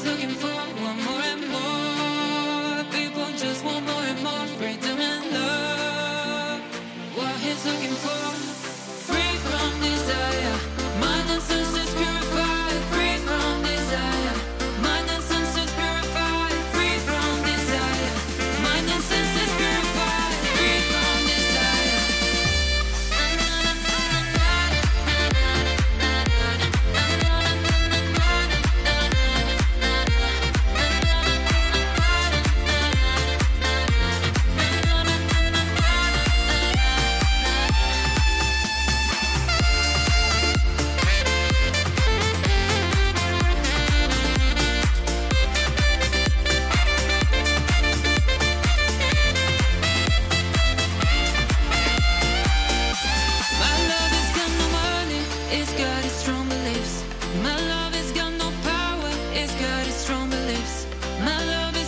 looking for one more and more. People just want more and more freedom and love. What he's looking for, free from desire, mind and senses purified, free from desire, mind and senses purified, free from desire, mind and senses purified, free from desire. My love has got no money, it's got its strong beliefs. My love has got no power, it's got its strong beliefs. My love has